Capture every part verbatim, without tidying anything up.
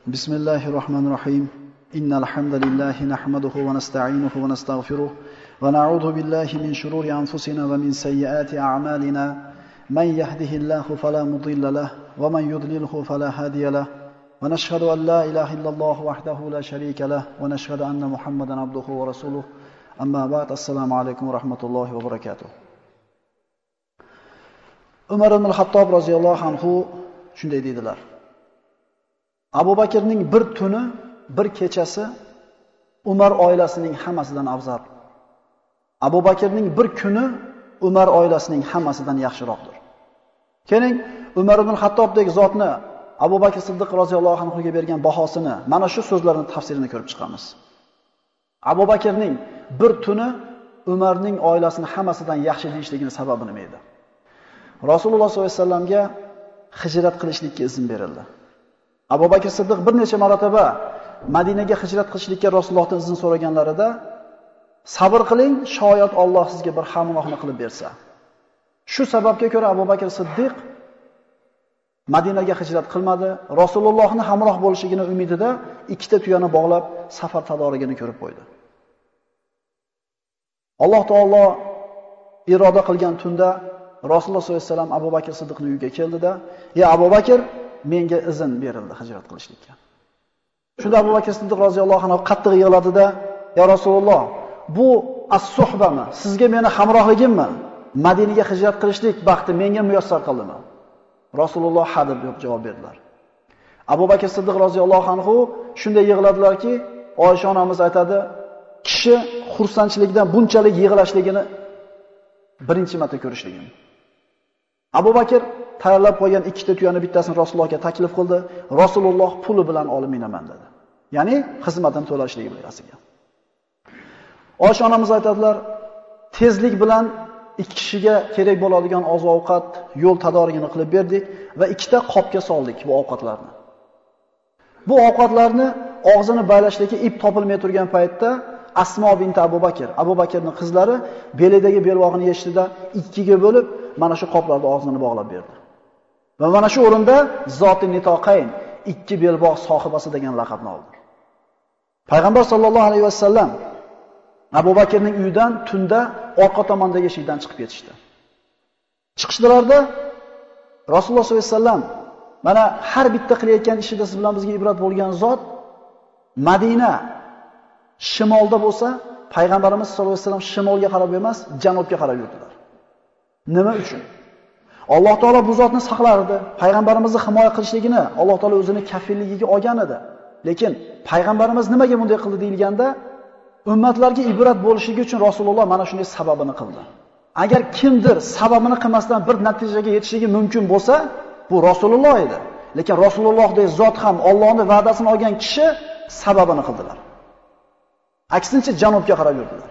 بسم الله الرحمن الرحيم إن الحمد لله نحمده ونستعينه ونستغفره ونعوذ بالله من شرور أنفسنا ومن سيئات أعمالنا من يهده الله فلا مضل له ومن يضلله فلا هادي له ونشهد أن لا إله إلا الله وحده لا شريك له ونشهد أن محمدا عبده ورسوله أما بعد السلام عليكم ورحمة الله وبركاته. Umar ibn al-Hattob roziyallohu anhu shunday dedilar: Abu Bakrning bir tuni, bir kechasi Umar oilasining hammasidan afzal. Abu Bakrning bir kuni Umar oilasining hammasidan yaxshiroqdir. Keling, Umar ibn al-Hattobdek zotni Abu Bakr Siddiq roziyallohu anhu ga bergan bahosini, mana shu so'zlarning tafsirini ko'rib chiqamiz. Abu Bakrning bir tuni Umarning oilasini hammasidan yaxshi deyishligining sababi nima edi? Rasululloh sollallohu alayhi vasallamga hijrat qilishlikka izn berildi. Abu Bakr Siddiq bir necha marotaba Madinaga hijrat qilishlikka Rasulullohdan izn so'raganlarida sabr qiling, shoyat Alloh sizga bir hamrohni qilib bersa. Shu sababga ko'ra Abu Bakr Siddiq Madinaga hijrat qilmadi. Rasulullohni hamroh bo'lishigini umidida ikkita tuyani bog'lab safar tadorigini ko'rib qo'ydi. Alloh taolo iroda qilgan tunda Rasululloh sollallohu alayhi vasallam Abu Bakr Siddiqning uyiga keldida, "Ya Abu Bakr, menga izn berildi hijrat qilishlikka." Shunda Abu Bakr Siddiq roziyallohu anhu qattiq yig'ladida, "Ya Rasululloh, bu as-suhbami? Sizga meni hamrohligimmi? Madinaga hijrat qilishlik baxti menga muyassar qildimi?" Rasululloh ha deb javob berdilar. Abu Bakr Siddiq roziyallohu anhu shunday yig'ladilarki, Oysha onamiz aytadi, kishi xursandchilikdan bunchalik yig'lashligini birinchi marta ko'rishligim. Abu Bakr tayyorlab qo'ygan ikkita tuyani bittasini Rasulullohga taklif qildi. Rasululloh puli bilan olib minaman dedi. Ya'ni xizmatini to'lashligi bilasiga. Oysha onamiz aytadilar, tezlik bilan ikki kishiga kerak bo'ladigan oziq-ovqat, yo'l tadorigini qilib berdik va ikkita qopga soldik bu ovqatlarni. Bu ovqatlarni og'zini baylashlikka ip topilmay turgan paytda Asmo bint Abu Bakr, Abu Bakrning qizlari belidagi belbog'ini yechdida ikkiga bo'lib mana shu qoplarni og'zini bog'lab berdi. Va mana shu o'rinda Zoti Nitoqayn, ikki belbog' sohibasi degan laqabni oldi. Payg'ambar sollallohu alayhi vasallam Abu Bakrning uyidan tunda orqa tomondagi eshikdan chiqib ketishdi. Chiqishdilarda Rasululloh sollallohu alayhi vasallam mana har bitta qilayotgan ishida siz bilan bizga ibrat bo'lgan zot Madina shimolda bo'lsa, payg'ambarimiz sollallohu alayhi vasallam shimolga qarab emas, janubga qarab yurdilar. Nima uchun? Alloh taolo bu zotni saqlardi. Payg'ambarimizni himoya qilishligini Alloh taolo o'zini kafilligiga olgan edi. Lekin payg'ambarimiz nimaga bunday qildi deyilganda, ummatlarga ibrat bo'lishligi uchun Rasululloh mana shunday sababini qildi. Agar kimdir sababini qilmasdan bir natijaga yetishligi mumkin bo'lsa, bu Rasululloh edi. Lekin Rasulullohdek zot ham Allohning va'dasini olgan kishi sababini qildilar. Aksincha janubga qarab yurdilar.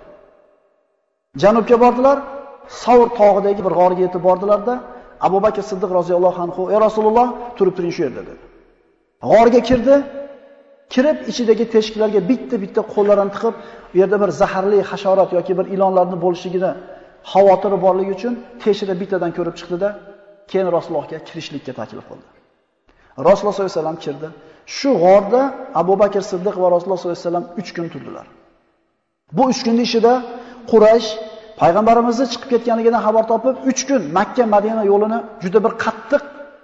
Janubga bordilar, Savr tog'idagi bir g'orga yetib bordilarda, Abu Bakr Siddiq roziyallohu anhu, "Ey Rasululloh, turib turing shu yerda" dedi. G'orga kirdi, kirib ichidagi teshiklarga bitta-bitta qo'llarini tiqib, u yerda bir zaharli hasharot yoki bir ilonlarning bo'lishligini xavotiri borligi uchun teshikda bittadan ko'rib chiqdi-da, keyin Rasulullohga kirishlikka taklif qildi. Rasululloh sollallohu alayhi vasallam kirdi. Shu g'orda Abu Bakr Siddiq va Rasululloh sollallohu alayhi vasallam uch kun turdilar. Bu uch kunning ishida Quraysh payg'ambarimizni chiqib ketganligidan xabar topib, uch kun Makka Madina yo'lini juda bir qattiq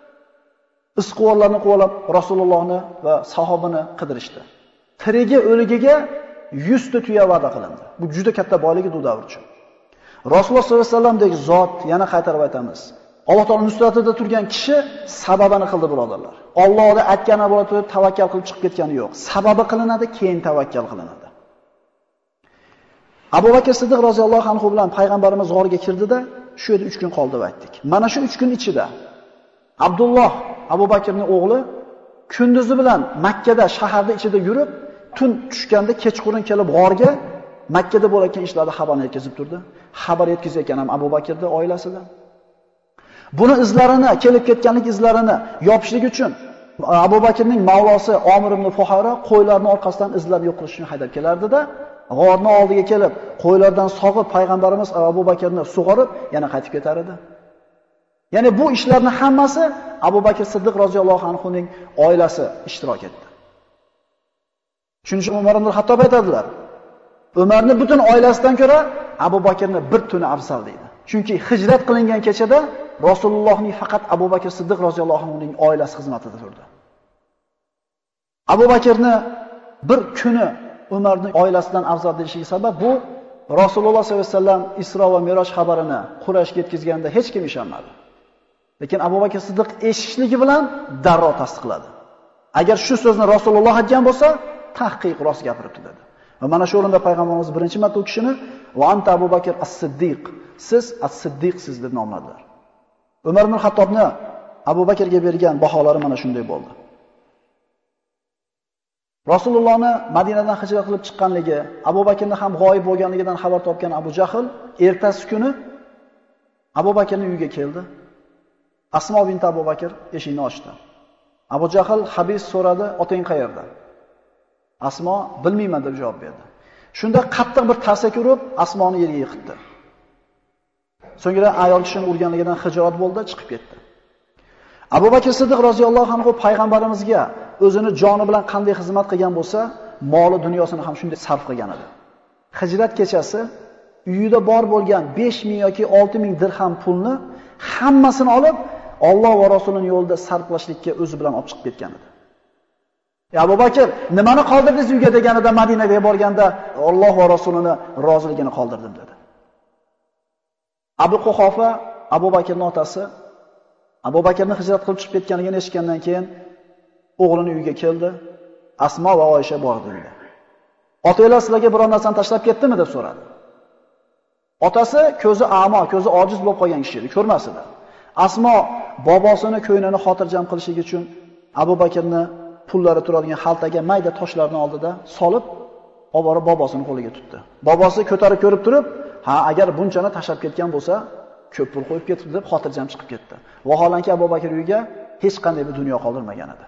isqvorlarni qo'lab Rasulullohni va sahobini qidirishdi. Tirigi o'ligiga yuz ta tuya va'da qilindi. Bu juda katta boyligi bu davr uchun. Rasululloh sollallohu alayhi vasallamdek zot, yana qaytarib aytamiz, Alloh taolo nusratida turgan kishi sababini qildi, birodarlar. Allohning aytgani bo'la turib tavakkal qilib chiqib ketgani yo'q. Sababi qilinadi, keyin tavakkal qilinadi. Abu Bakr Siddiq roziyallohu anhu bilan payg'ambarimiz g'orga kirdida, shu yerda uch kun qoldi va aytdik. Mana shu uch kun ichida Abdulloh, Abu Bakrning o'g'li, kunduzi bilan Makkada, shaharda ichida yurib, tun tushganda kechqurun kelib g'orga Makkada bo'layotgan ishlarni xabarni yetkazib turdi. Xabar yetkazayotgan ham Abu Bakrning oilasidan. Buni izlarini, kelib ketganlik izlarini yopishlik uchun Abu Bakrning mavlosi Omir ibn Fuhayra qo'ylarning orqasidan izlarni yo'q qilish uchun haydab kelardi-da, g'orning oldiga kelib, qo'ylardan sog'ib payg'ambarimiz Abu Bakrni sug'orib, yana qaytib ketar edi. Ya'ni bu ishlarning hammasi Abu Bakr Siddiq roziyallohu anhuning oilasi ishtirok etdi. Shuning uchun Umar ibn Xattob aytadilar, Umarni butun oilasidan ko'ra Abu Bakrni bir tuni afzal deydi. Chunki hijrat qilingan kechada Rasulullohning faqat Abu Bakr Siddiq roziyallohu anhuning oilasi xizmatida turdi. Abu Bakrni bir kuni Umarning oilasidan afzal deyilishiga sabab bu Rasululloh sollallohu alayhi vasallam Isro va Miroj xabarini Qurayshga yetkazganda hech kim ishonmadi. Lekin Abu Bakr Siddiq eshitishligi bilan darrov tasdiqladi. Agar shu so'zni Rasululloh aytgan bo'lsa, tahqiq rost gapiribdi dedi. Va mana shu o'rinda payg'ambarimiz birinchi marta u kishini va anta Abu Bakr as-Siddiq, siz as-Siddiqsiz deb nomladilar. Umar ibn Xattobni Abu Bakrga bergan baholari mana shunday bo'ldi. Rasulullohni Madinadan hijrat qilib chiqqanligi, Abu Bakrni ham g'oyib bo'lganligidan xabar topgan Abu Jahl ertasi kuni Abu Bakrning uyiga keldi. Asmo bint Abu Bakr eshikni ochdi. Abu Jahl Habis so'radi, "Otang qayerda?" Asmo "Bilmayman" deb javob berdi. Shunda qattiq bir tarsak urib, Asmoni yerga yiqitdi. So'ngra ayol kishini urganligidan hijolat bo'ldi, chiqib ketdi. Abu Bakr Siddiq roziyallohu anhu payg'ambarimizga o'zini joni bilan qanday xizmat qilgan bo'lsa, moli dunyosini ham shunday sarf qilgan edi. Hijrat kechasi uyida bor bo'lgan besh ming yoki olti ming dirham pulni hammasini olib, Alloh va Rasulining yo'lida sarflashlikka o'zi bilan olib chiqib ketgan edi. "Ya Abu Bakr, nimani qoldirdingiz uyga?" deganida Madinaga borganda Alloh va Rasulining roziligini qoldirdim dedi. Abu Quhofa, Abu Bakrning otasi, Abu Bakrni hijrat qilib chiqib ketganligini eshitgandan keyin o'g'lining uyiga keldi. Asmo va Oysha bordi uyga. "Otanglar sizlarga biror narsani tashlab ketdimi?" deb so'radi. Otasi ko'zi a'mo, ko'zi ojiz bo'lib qolgan kishi edi, ko'rmas edi. Asmo bobosini ko'ynini xotirjam qilishlik uchun Abu Bakrni pullari turadigan xaltaga mayda toshlarni oldida solib, olib borib bobosining qo'liga tutdi. Bobosi ko'tarib ko'rib turib, "Ha, agar bunchani tashlab ketgan bo'lsa, ko'p pul qo'yib ketibdi" deb xotirjam chiqib ketdi. Vaholanki Abu Bakr uyiga hech qanday bir dunyo qoldirmagan edi.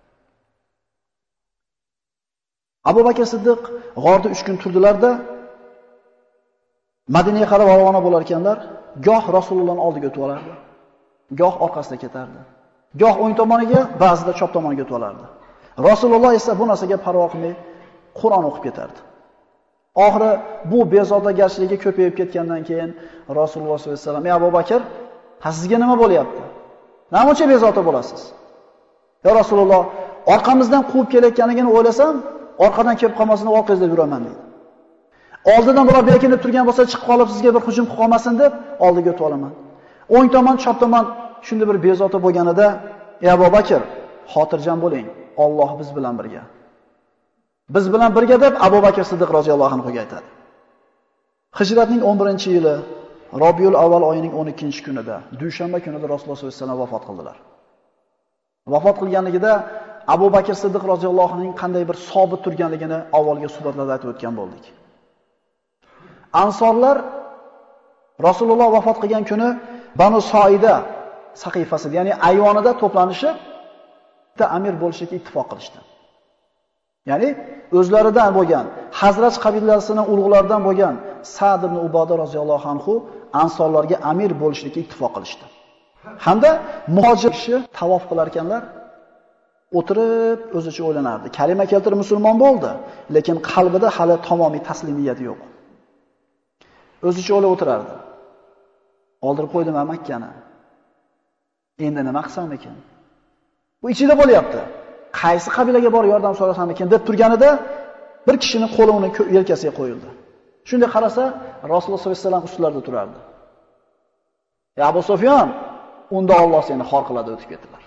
Abu Bakr Siddiq g'orda uch kun turdilarda, Madinaga qarab ravona bo'lar ekanlar, goh Rasulullohning oldiga o'tib olardi, goh orqasiga ketardi. Goh o'ng tomoniga, ba'zida chap tomoniga o'tib olardi. Rasululloh esa bu narsaga parvo qilmay Qur'on o'qib ketardi. Oxiri bu bezodagarchiligi ko'payib ketgandan keyin Rasululloh sollallohu alayhi vasallam: "Ey Abu Bakr, ha sizga nima bo'lyapti? Nima bezovta bo'lasiz?" "Ya Rasululloh, orqamizdan quvib kelayotganligini o'ylasam, orqadan kelib qolmasin deb orqangizda yuraman" dedi. "Oldidan birov berkinib turgan bo'lsa, chiqib qolib sizga bir hujum qilib qolmasin deb oldiga o'tib olaman." O'ng tomon, chap tomon shunda bir bezovta bo'lganida: "Ey Abu Bakr, xotirjam bo'ling. Alloh biz bilan birga. Biz bilan birga" deb Abu Bakr Siddiq roziyallohu anhu aytadi. Hijratning o'n birinchi yili Robiul Avval oyining o'n ikkinchi kunida, dushanba kunida Rasululloh sollallohu alayhi vasallam vafot qildilar. Vafot qilganligida Abu Bakr Siddiq roziyallohu anhuning qanday bir sobit turganligini avvalgi suhbatlarda aytib o'tgan bo'ldik. Ansorlar Rasululloh vafot qilgan kuni Banu Soida saqifasida, ya'ni ayvonida to'planishib, bitta amir bo'lishga ittifoq qilishdi. Ya'ni o'zlaridan bo'lgan Hazrat qabilasining ulug'laridan bo'lgan Sa'd ibn Uboda roziyallohu anhu ansorlarga amir bo'lishga ittifoq qilishdi. Hamda muhojir kishi tavof qilar ekanlar, o'tirib o'zicha o'ylanardi. Kalima keltirib musulmon bo'ldi, lekin qalbida hali tamomiy taslimiyat yo'q. O'zicha o'ylab o'tirardi. Oldirib qo'ydim Makkani. Endi nima qilsam ekan? Bu ichida bo'lyapti. Qaysi qabilaga borib yordam so'rasam ekan deb turganida bir kishining qo'li uni yelkasiga qo'yildi. Shunda qarasa, Rasululloh sollallohu alayhi vasallam ustlarida turardi. "Ya Abu Sufyon, unda Alloh seni xor qiladi" o'tib ketdilar.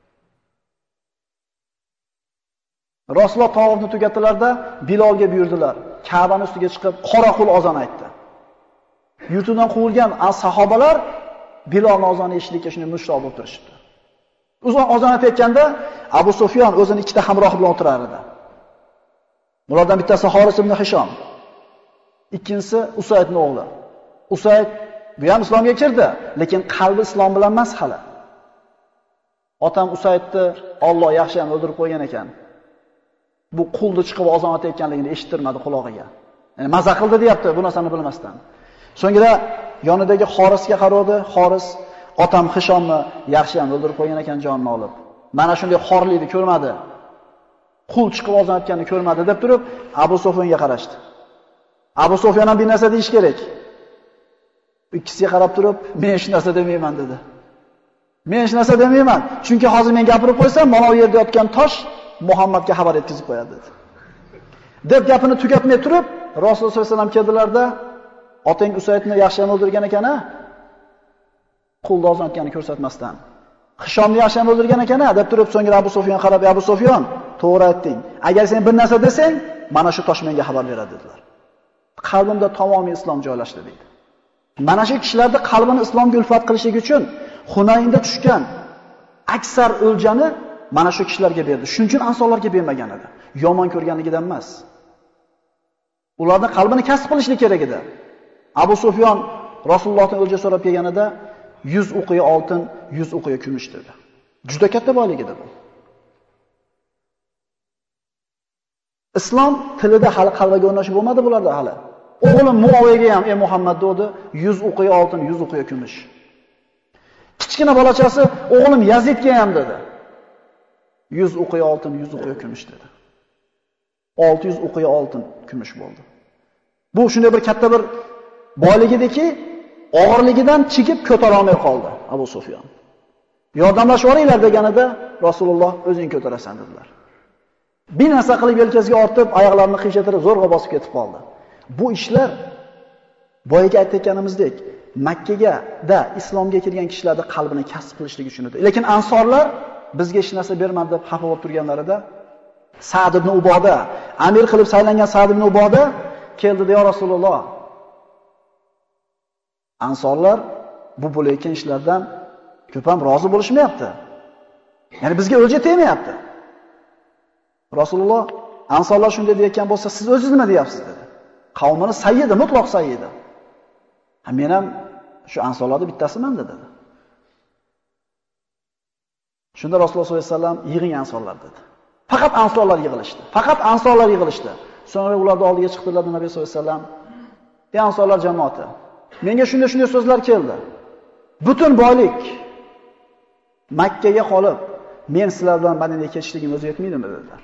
Rasululloh tavofni tugatdilarda Bilolga buyurdilar. Ka'baning ustiga chiqib qora qul ozon aytdi. Yurtidan quvilgan sahobalar Bilolning ozoni eshitishga shunday mushtoq bo'lib turishdi. Uzun ozon aytayotganda Abu Sufyon o'zini ikkita hamrohi bilan o'tirar edi. Ulardan bittasi Haris ibn Hisham, ikkinchisi Usaydning o'g'li. Usayd bu ham islomga kirdi, lekin qalbi islom bilan emas hali. Otam Usaydni Alloh yaxshi ham o'ldirib qo'ygan ekan. Bu qulni chiqib ozon aytayotganligini eshittirmadi quloqiga. Ya'ni maza qildi deyapti, bu narsani bilmasdan. So'ngra yonidagi Xorisga qaradi. Xoris otam Hishomni yaxshi ham o'ldirib qo'ygan ekan jonini olib. Mana shunday xorlikni ko'rmadi. qul chiqib ozon aytganini ko'rmadi deb turib, Abu Sufyonga qarashdi. Abu Sufyon ham bir narsa deyish kerak. Ikkisiga qarab turib, men hech narsa demayman dedi. Men hech narsa demayman, chunki hozir men gapirib qo'ysam, mana bu yerda yotgan tosh Muhammadga xabar yetkazib qo'yadi dedi. Deb gapini tugatmay turib, Rasululloh sollallohu alayhi vasallam keldilarda, otang Usaydni yaxshi o'ldirgan ekan-a? Qulni ozon aytganini ko'rsatmasdan. Hishomni yaxshi o'ldirgan ekan-a? deb turib, so'ngra Abu Sufyon qarab, Abu Sufyon, to'g'ri aytding. Agar sen bir narsa desang, mana shu tosh menga xabar beradi dedilar. Qalbimda tamomiy islom joylashdi dedi. Mana shu kishilarda qalbini islomga ulfat qilishlik uchun Hunaynda tushgan aksar o'ljani mana shu kishilarga berdi. Shuning uchun ansonlarga bermagan edi. Yomon ko'rganligidan emas. Ularning qalbini kasb qilishlik kerak edi. Abu Sufyon Rasulullohdan o'lja so'rab kelganida yuz uqiya oltin, yuz uqiya kumush dedi. Juda katta boylik edi bu. Islom tilida hali qalbaga o'rnashib bo'lmadi bularda hali. O'g'lim Muaviyaga ham, "Ey Muhammad" dedi, yuz uqiya oltin, yuz uqiya kumush. Kichkina bolachasi o'g'lim Yazidga ham dedi. yuz uqiya oltin, yuz uqiya kumush dedi. olti yuz uqiya oltin, kumush bo'ldi. Bu shunday bir katta bir boylik ediki, og'irligidan chigib ko'tara olmay qoldi Abu Sufyon. Yordamlashib oringlar deganida Rasululloh o'zing ko'tarasan dedilar. Bir narsa qilib yelkasiga ortib, oyoqlarini qiychatirib zo'rg'a bosib ketib qoldi. Bu ishlar boyaga aytganimizdek, Makkaga da islomga kelgan kishilarning qalbini kasb qilishlik uchun edi. Lekin ansorlar bizga hech narsa bermadi deb xafa bo'lib turganlarida Sa'd ibn Uboda, amir qilib saylangan Sa'd ibn Uboda keldi-da, "Ya Rasululloh, ansorlar bu bo'layotgan ishlardan ko'p ham rozi bo'lishmayapti. Ya'ni bizga o'lja tegmayapti." Rasululloh, "Ansorlar shunday deyotgan bo'lsa, siz o'zingiz nima deyapsiz?" dedi. Qavmini sayyidi, mutlaq sayyidi. Ha, men ham shu ansorlarning bittasiman dedi. Shunda Rasululloh sollallohu alayhi vasallam, "Yig'ing ansorlar" dedi. Faqat ansorlar yig'ilishdi. Faqat ansorlar yig'ilishdi. So'ngra ularning oldiga chiqdilar Nabiy sollallohu alayhi vasallam. "Ey ansorlar jamoati, menga shunday shunday so'zlar keldi. Butun boylik Makkaga qolib, men sizlar bilan Madinaga ketishligim o'zi yetmaydimi?" dedilar.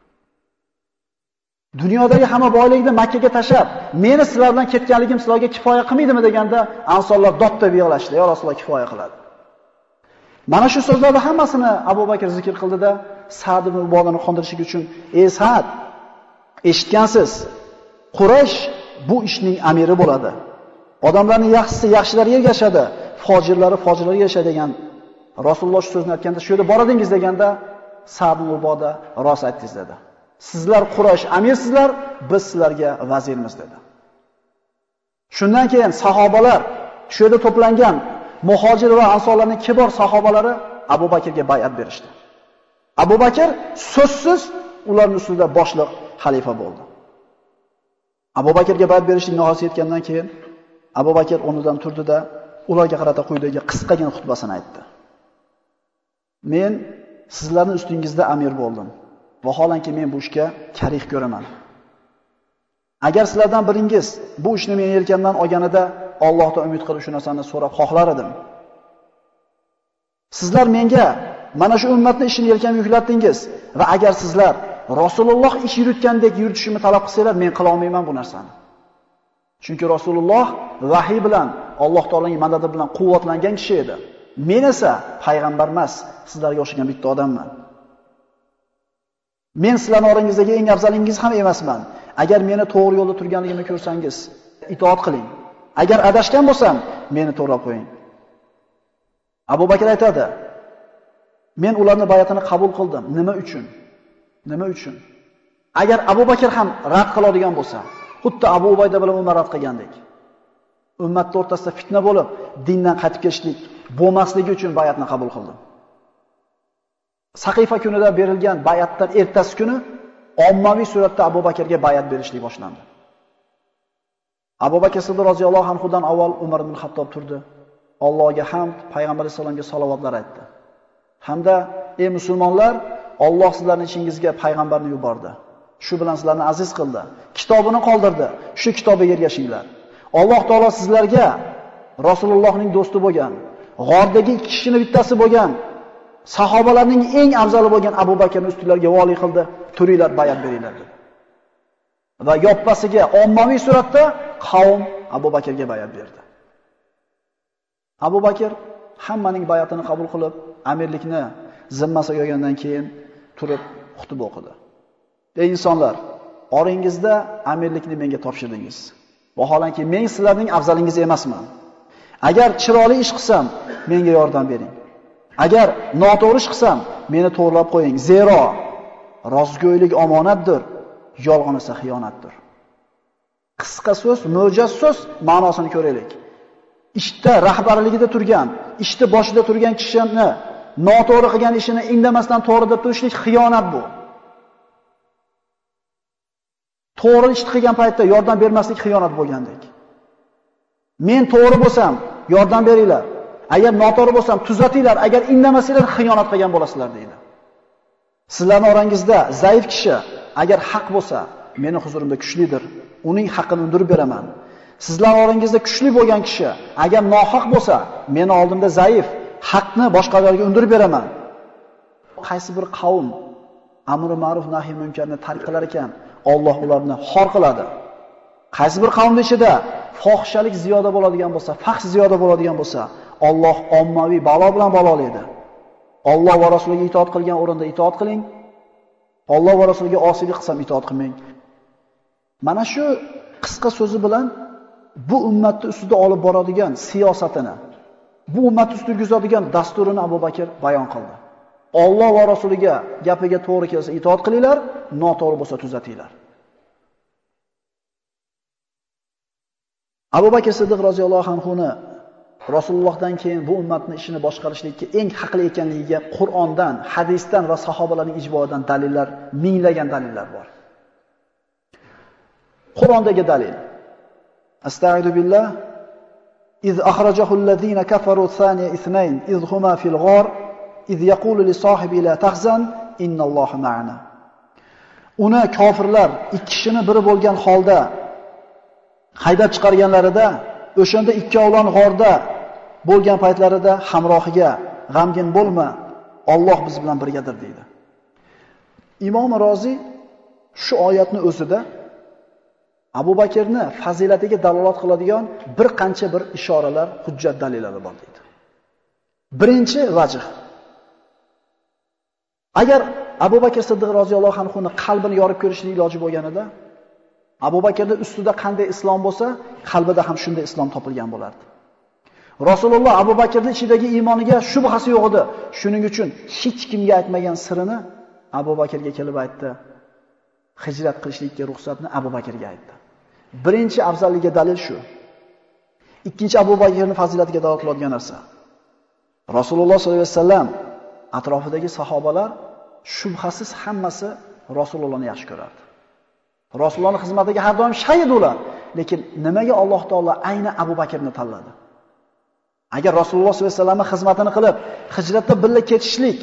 Dunyodagi hamma boylikni Makkaga tashab, meni sizlar bilan ketganligim sizlarga kifoya qilmaydimi deganda, ansorlar dod deb yig'lashdi. "Ya Rasululloh, kifoya qiladi." Mana shu so'zlarning hammasini Abu Bakr zikr qildida, Sa'd ibn Ubodani qondirishlik uchun, "Ey Sa'd, eshitgansiz, Quraysh bu ishning amiri bo'ladi. Odamlarning yaxshisi yaxshilarga ergashadi, fojirlari fojirlarga ergashadi" degan Rasululloh shu so'zni aytganda, "Shu yerda boradingiz" deganda, Sa'd ibn Uboda rost aytdingiz dedi. "Sizlar Quraysh amirsizlar, biz sizlarga vazirmiz" dedi. Shundan keyin sahobalar, shu yerda to'plangan muhojir va ansorlarning kibor sahobalari Abu Bakrga bay'at berishdi. Abu Bakr so'zsiz ularning ustida boshliq xalifa bo'ldi. Abu Bakrga bay'at berishning nihoyasiga yetgandan keyin Abu Bakr o'rnidan turdi-da, ularga qarata quyidagi qisqagina xutbasini aytdi. "Men sizlarning ustingizda amir bo'ldim. Vaholanki men bu ishga karih ko'raman. Agar sizlardan biringiz bu ishni men yelkamdan olganida Allohdan umid qilib shu narsani so'rab xohlar edim. Sizlar menga mana shu ummatning ishini yelkamga yuklatdingiz va agar sizlar Rasululloh ish yuritgandek yuritishimni talab qilsanglar, men qila olmayman bu narsani. Chunki Rasululloh vahiy bilan, Alloh taolaning madadi bilan quvvatlangan kishi edi. Men esa payg'ambar emas, sizlarga o'xshagan bitta odamman. Men sizlarning orangizdagi eng afzalingiz ham emasman. Agar meni to'g'ri yo'lda turganligimni ko'rsangiz, itoat qiling. Agar adashgan bo'lsam, meni to'g'rilab qo'ying." Abu Bakr aytadi: "Men ularning bay'atini qabul qildim. Nima uchun? Nima uchun? Agar Abu Bakr ham rad qiladigan bo'lsa, xuddi Abu Ubayda bilan Umar rad qilgandek, ummatning o'rtasida fitna bo'lib, dindan qaytib ketishlik bo'lmasligi uchun bay'atni qabul qildim." Saqifa kunida berilgan bay'atdan ertasi kuni ommaviy suratda Abu Bakrga bay'at berishlik boshlandi. Abu Bakr Siddiq roziyallohu anhudan avval Umar ibn Xattob turdi. Allohga hamd, payg'ambar sollallohu salovatlar aytdi. Hamda: "Ey musulmonlar, Alloh sizlarning ichingizga payg'ambarni yubordi. Shu bilan sizlarni aziz qildi. Kitobini qoldirdi. Shu kitobiga ergashinglar. Alloh taolo sizlarga Rasulullohning do'sti bo'lgan, g'ordagi ikki kishining bittasi bo'lgan, sahobalarning eng afzali bo'lgan Abu Bakrni ustinglarga vali qildi. turinglar, bayat beringlar dedi. Va yoppasiga ommaviy suratda qavm Abu Bakrga bayat berdi. Abu Bakr hammaning bayatini qabul qilib, amirlikni zimmasiga olgandan keyin turib xutba o'qidi. Ey insonlar, oringizda amirlikni menga topshirdingiz. Vaholanki men sizlarning afzalingiz emasman. Agar chiroyli ish qilsam, menga yordam bering. Agar noto'g'ri ish qilsam, meni to'g'rilab qo'ying. Zero rostgo'ylik omonatdir, yolg'on esa xiyonatdir. Qisqa so'z, mo'jaz so'z ma'nosini ko'raylik. Ishda rahbarligida turgan, ishda boshida turgan kishini noto'g'ri qilgan ishini indamasdan to'g'ri deb turishlik xiyonat bu. To'g'ri ish qilgan paytda yordam bermaslik xiyonat bo'lgandek. Men to'g'ri bo'lsam, yordam beringlar. Agar noto'g'ri bo'lsam, tuzatinglar. Agar indamasanglar, xiyonat qilgan bo'lasizlar deydi. Sizlarning orangizda zaif kishi agar haq bo'lsa, meni huzurimda kuchlidir. Uning haqqini undirib beraman. Sizlar orangizda kuchli bo'lgan kishi agar nohaq bo'lsa, meni oldimda zaif, haqni boshqalarga undirib beraman. Qaysi bir qavm amri ma'ruf nahiy munkarni tark qilar ekan, Alloh ularni xor qiladi. Qaysi bir qavmning ichida fohishalik ziyoda bo'ladigan bo'lsa, fahsh ziyoda bo'ladigan bo'lsa, Alloh ommaviy balo bilan balolaydi. Alloh va rasuliga itoat qilgan o'rinda itoat qiling. Alloh va rasuliga osiylik qilsam itoat qilmang. Mana shu qisqa so'zi bilan bu ummatni ustida olib boradigan siyosatini, bu ummatni ustida yurgizadigan dasturini Abu Bakr bayon qildi. Alloh va rasuliga gapiga to'g'ri kelsa itoat qilinglar, noto'g'ri bo'lsa tuzatinglar. Abu Bakr Siddiq roziyallohu anhuni Rasulullohdan keyin bu ummatning ishini boshqarishlikka eng haqli ekanligiga Qur'ondan, hadisdan va sahobalarning ijmoidan dalillar, minglagan dalillar bor. Qur'ondagi dalil: Astagfiru billah iz akhrajahu allazina kafaru thaniya ithnayn iz huma fil ghar iz yaqulu li sahibi la tahzan innalloha ma'ana. Uni kofirlar ikki kishini biri bo'lgan holda haydab chiqarganlarida, o'shanda ikkovlon g'orda bo'lgan paytlarida hamrohiga g'amgin bo'lma, Alloh biz bilan birgadir deydi. Imom Rozi shu oyatni o'zida Abu Bakrni fazilatiga dalolat qiladigan bir qancha bir ishoralar, hujjat dalillari bor deydi. Birinchi vajh. Agar Abu Bakr Siddiq roziyallohu anhu ning qalbini yorib ko'rishning iloji bo'lganida, Abu Bakrning ustida qanday islom bo'lsa, qalbida ham shunday islom topilgan bo'lardi. Rasululloh Abu Bakrning ichidagi iymoniga shubhasi yo'q edi. Shuning uchun hech kimga aytmagan sirini Abu Bakrga kelib aytdi. Hijrat qilishlikka ruxsatni Abu Bakrga aytdi. Birinchi afzalligiga dalil shu. Ikkinchi Abu Bakrning fazilatiga dalolat qiladigan narsa. Rasululloh sollallohu alayhi vasallam atrofidagi sahobalar shubhasiz hammasi Rasulullohni yaxshi ko'rardi. Rasulullohning xizmatiga har doim shahid ular. Lekin nimaga Alloh taolo ayni Abu Bakrni tanladi? Agar Rasululloh sollallohu alayhi vasallamning xizmatini qilib, hijratda birga ketishlik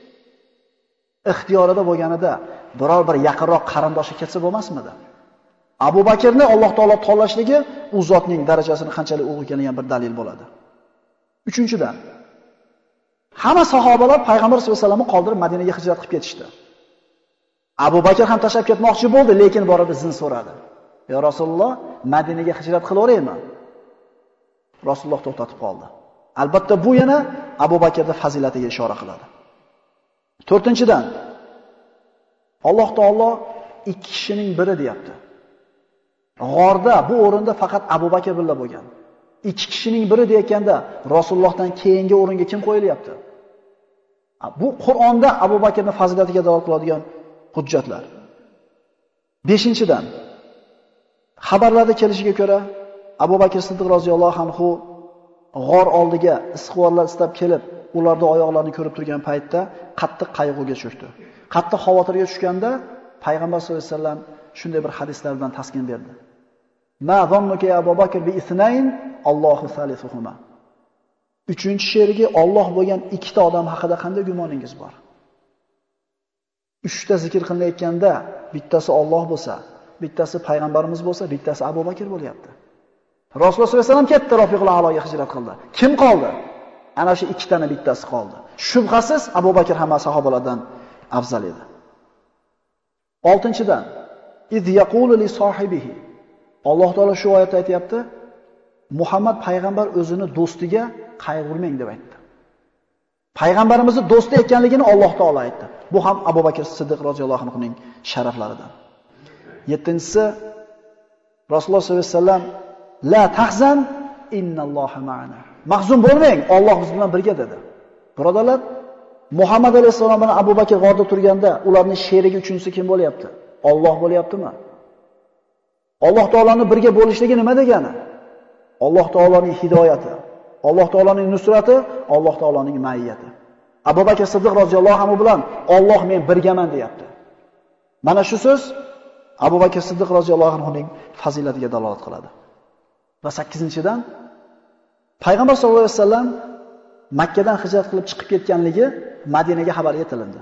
ixtiyorida bo'lganida, biror bir yaqinroq qarindoshi ketsa bo'lmasmidi? Abu Bakrni Alloh taolo tanlashligi u zotning darajasini qanchalik ulug' ekaniga bir dalil bo'ladi. Uchinchidan, hamma sahobalar payg'ambar sollallohu alayhi vasallamni qoldirib Madinaga hijrat qilib ketishdi. Abu Bakr ham tashlab ketmoqchi bo'ldi, lekin borib izn so'radi. "Ya Rasululloh, Madinaga hijrat qilaveraymi?" Rasululloh to'xtatib qoldi. Albatta bu yana Abu Bakrning fazilatiga ishora qiladi. To'rtinchidan, Alloh taolo ikki kishining biri deyapti. G'orda bu o'rinda faqat Abu Bakr bilan bo'lgan. Ikki kishining biri deyotganda Rasulullohdan keyingi o'ringa kim qo'yilyapti? Bu Qur'onda Abu Bakrning fazilatiga dalolat qiladigan hujjatlar. Beshinchidan, xabarlarda kelishiga ko'ra, Abu Bakr Siddiq roziyallohu anhu g'or oldiga istiqborlar istab kelib, ularning oyoqlarini ko'rib turgan paytda qattiq qayg'uga cho'kdi. Qattiq xavotirga tushganda payg'ambar sollallohu alayhi vasallam shunday bir hadislar bilan taskin berdi. Ma zannuka ya Abu Bakr bi ithnayn Allohu salisuhuma. Uchinchi sherigi Alloh bo'lgan ikkita odam haqida qanday gumoningiz bor? Uchta zikr qilinayotganda bittasi Alloh bo'lsa, bittasi payg'ambarimiz bo'lsa, bittasi Abu Bakr bo'lyapti. Rasululloh sollallohu alayhi vasallam ketdi, Rafiqul A'loga hijrat qildi. Kim qoldi? Ana shu ikkitaning bittasi qoldi. Shubhasiz Abu Bakr hamma sahobalardan afzal edi. oltinchidan, iz yaqulu li sohibihi. Alloh taolo shu oyatda aytayapti, Muhammad payg'ambar o'zini do'stiga qayg'urmang deb aytdi. Payg'ambarimizning do'sti ekanligini Alloh taolo aytdi. Bu ham Abu Bakr Siddiq roziyallohu anhuning sharaflaridan. yettinchisi, Rasululloh sollallohu alayhi vasallam la tahzan innalloha ma'ana. Mahzun bo'lmang, Alloh biz bilan birga dedi. Birodarlar, Muhammad alayhisalom bilan Abu Bakr g'orda turganda ularning sherigi uchinchisi kim bo'lyapti? Alloh bo'lyaptimi? Alloh taoloning birga bo'lishligi nima degani? Alloh taoloning hidoyati, Alloh taoloning nusrati, Alloh taoloning ma'iyati. Abu Bakr Siddiq roziyallohu anhu bilan Alloh men birgaman deyapti. Mana shu so'z Abu Bakr Siddiq roziyallohu anhuning fazilatiga dalolat qiladi. Va sakkizinchidan, Payg'ambar sollallohu alayhi vasallam Makka dan hijrat qilib chiqib ketganligi Madinaga xabar yetilindi.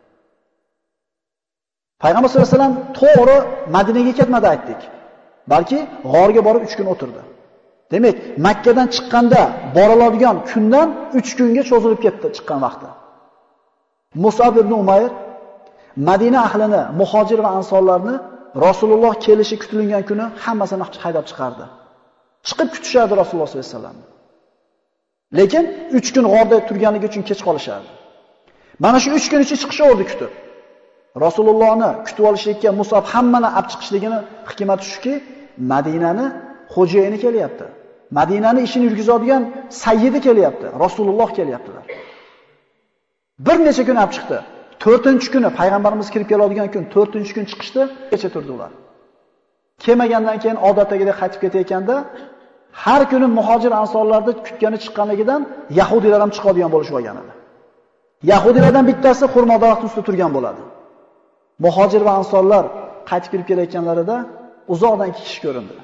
Payg'ambar sollallohu alayhi vasallam to'g'ri Madinaga ketmadi aytdik. Balki g'orga borib uch kun o'tirdi. Demak, Makka dan chiqqanda boriladigan kundan uch kunga cho'zilib ketdi chiqqan vaqti. Mus'ab ibn Umayr Madina ahlini, muhojir va ansorlarni Rasululloh kelishi kutilgan kuni hammasini haydab chiqardi. Chiqib kutishardi Rasululloh sollallohu alayhi vasallam. Lekin uch kun g'orda turganligi uchun kech qolishardi. Mana shu uch kun ichi chiqishaverdi kutib. Rasulullohni kutib olishlikka Mus'ab hammani olib chiqishligini hikmati shuki, Madinani xo'jayini kelyapti. Madinani ishini yurgizadigan sayyidi kelyapti. Rasululloh kelyaptilar. Bir necha kun olib chiqdi. to'rtinchi kuni payg'ambarimiz kirib keladigan kun to'rtinchi kun chiqishdi, kecha turdi ular. Kelmagandan keyin odatdagidek qaytib ketayotganda har kuni muhojir ansorlarni kutgani chiqqanligidan yahudilar ham chiqadigan bo'lishib olgan edi. Yahudilardan bittasi xurmo daraxti ustida turgan bo'ladi. Muhojir va ansorlar qaytib kirib kelayotganlarida uzoqdan ikki kishi ko'rindi.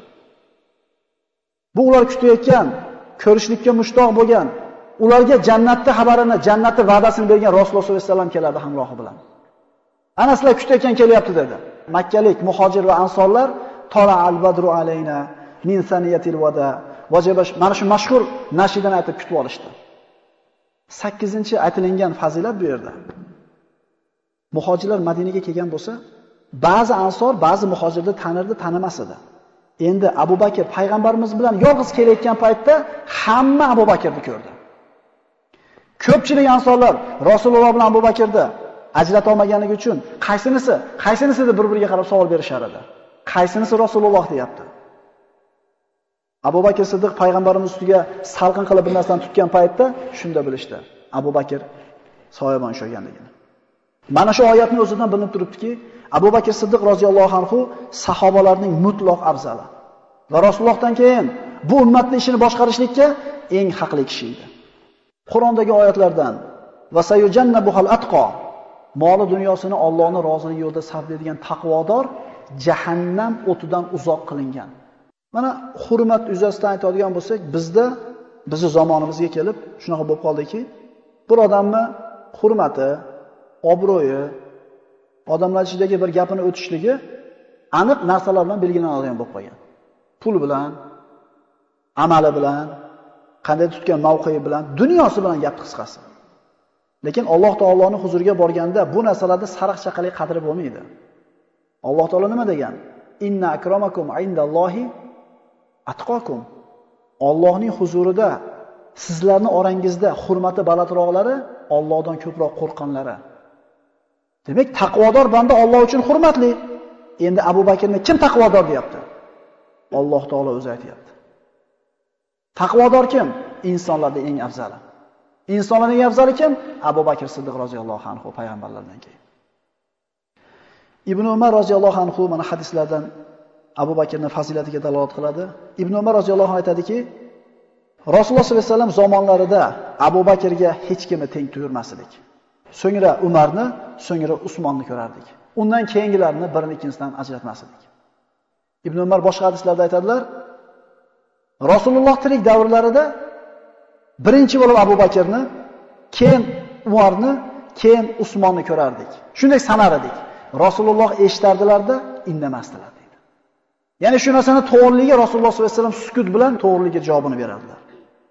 Bu ular kutayotgan, ko'rishlikka mushtoq bo'lgan, ularga jannatning xabarini, jannatning va'dasini bergan Rasululloh sollallohu alayhi vasallam keladi hamrohi bilan. Ana sizlar kutayotgan kelyapti dedi. Makkalik muhojir va ansorlar Tala al-badru alayna min saniyatil wada vajaba, mana shu mashhur nashidani aytib kutib olishdi. sakkizinchi aytilingan fazilat bu yerda. Muhojirlar Madinaga kelgan bo'lsa, ba'zi ansor, ba'zi muhojirni tanirdi, tanimas edi. Endi Abu Bakr payg'ambarimiz bilan yolg'iz kelayotgan paytda hamma Abu Bakrni ko'rdi. Ko'pchilik ansorlar Rasululloh bilan Abu Bakrni ajrata olmaganligi uchun qaysinisi, qaysinisi deb bir-biriga qarab savol berishar edi. Qaysinisi Rasululloh deyapti. Abu Bakr Siddiq payg'ambarimiz ustiga salqin qilib bir narsani tutgan paytda shunda bilishdi. Abu Bakr soyabon ushlaganligini. Mana shu oyatning o'zidan bilinib turibdiki, Abu Bakr Siddiq roziyallohu anhu sahobalarning mutlaq afzali va Rasulullohdan keyin bu ummatning ishini boshqarishlikka eng haqli kishi edi. Qur'ondagi oyatlardan va sayujannabuhal atqa, moli dunyosini Allohning roziligi yo'lida sarflaydigan taqvodor jahannam o'tidan uzoq qilingan. Mana hurmat yuzasidan aytadigan bo'lsak, bizda bizni zamonimizga kelib shunaqa bo'lib qoldiki, bir odamni hurmati, obro'yi, odamlar ichidagi bir gapini o'tishligi aniq narsalar bilan belgilanadigan bo'lib qolgan. Pul bilan, amali bilan, qanday tutgan mavqei bilan, dunyosi bilan gap qisqasi. Lekin Alloh taoloning huzuriga borganda bu narsalarda sariq-chaqalik qadri bo'lmaydi. Alloh taolo nima degan? Inna akramakum indallohi atqakum. Allohning huzurida sizlarning orangizda hurmati balandroqlari Allohdan ko'proq qo'rqqanlari. Demak, taqvodor banda Alloh uchun hurmatli. Endi Abu Bakrni kim taqvodor deyapti? Alloh taolo o'zi aytayapti. Taqvodor kim? Insonlarda eng afzali. Insonlarning eng afzali kim? Abu Bakr Siddiq roziyallohu anhu payg'ambarlardan keyin. Ibn Umar roziyallohu anhu mana hadislardan Abu Bakrning fazilatiga dalolat qiladi. Ibn Umar roziyallohu anhu aytadiki, Rasululloh sollallohu alayhi vasallam zamonlarida Abu Bakrga hech kimni teng tuyurmas edik. So'ngra Umarni, so'ngra Usmonni ko'rardik. Undan keyingilarni birini ikkinchisidan ajratmas edik. Ibn Umar boshqa hadislarda aytadilar, Rasululloh tirik davrlarida birinchi bo'lib Abu Bakrni, keyin Umarni, keyin Usmonni ko'rardik. Shunday sanar edik. Rasululloh eshitardilarda indamasdilar deydi. Ya'ni shu narsani to'g'riligiga Rasululloh sollallohu alayhi vasallam sukut bilan to'g'riligiga javobini beradilar.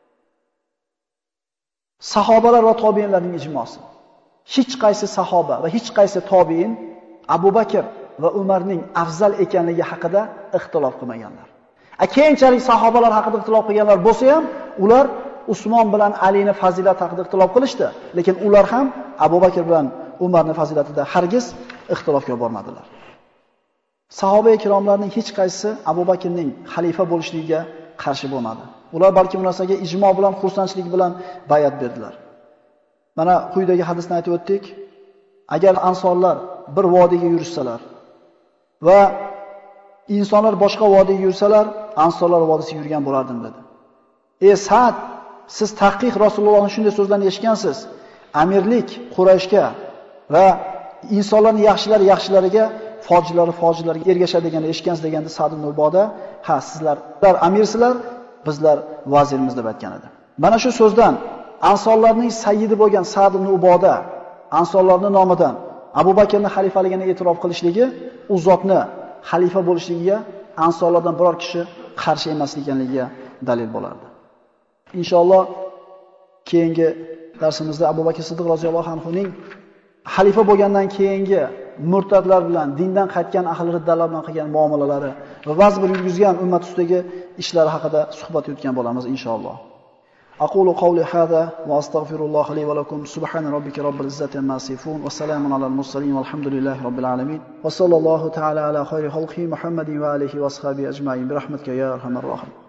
Sahobalar va tobiinlarning ijmosi. Hech qaysi sahoba va hech qaysi tobiin Abu Bakr va Umarning afzal ekanligi haqida ixtilof qilmaganlar. A keyinchalik sahobalar haqida ixtilof qilganlar bo'lsa ham, ular Usmon bilan Alini fazilati haqida ixtilof qilishdi, lekin ular ham Abu Bakr bilan Umarning fazilatida hargiz ixtilofga bormadilar. Sahoba ikromlarning hech qaysisi Abu Bakrning xalifa bo'lishligiga qarshi bo'lmadi. Ular balki bu narsaga ijmo bilan, xursandchilik bilan bayat berdilar. Mana quyidagi hadisni aytib o'tdik. Agar ansorlar bir vodiyga yurishsalar va insonlar boshqa vodiyga yursalar, ansorlar vodiysiga yurgan bo'lardim dedi. Ey Sa'd, siz tahqiq Rasulullohning shunday so'zlarini eshitgansiz. Amirlik Qurayshga va insonlarning yaxshilari yaxshilariga, fojilari fojilariga ergashadiganini eshitgansiz deganda Sa'd ibn Uboda, ha sizlar amirsizlar, bizlar vazirimiz deb aytgan edi. Mana shu so'zdan ansorlarning sayyidi bo'lgan Sa'd ibn Uboda ansorlarning nomidan Abu Bakrning xalifaligini e'tirof qilishligi u zotni xalifa bo'lishligiga ansorlardan biror kishi qarshi emas ekanligiga dalil bo'lardi. Inshaalloh keyingi darsimizda Abu Bakr Siddiq roziyallohu anhu ning xalifa bo'lgandan keyingi murtadlar bilan, dindan qaytgan ahli riddalar bilan qilgan muomalalari va ba'zi bir yurgizgan ummat ustidagi ishlari haqida suhbat yutgan bo'lamiz inshaalloh. Aqulu qawli hada va astaghfirulloh li va lakum. Subhana robbika robbil izzati amma yasifun va salamun alal mursalin valhamdulillahi robbil alamin. Va sallallohu ta'ala ala khayri xalqi Muhammadin va alihi va ashabihi ajma'in bi rahmatika ya arhamar rohim.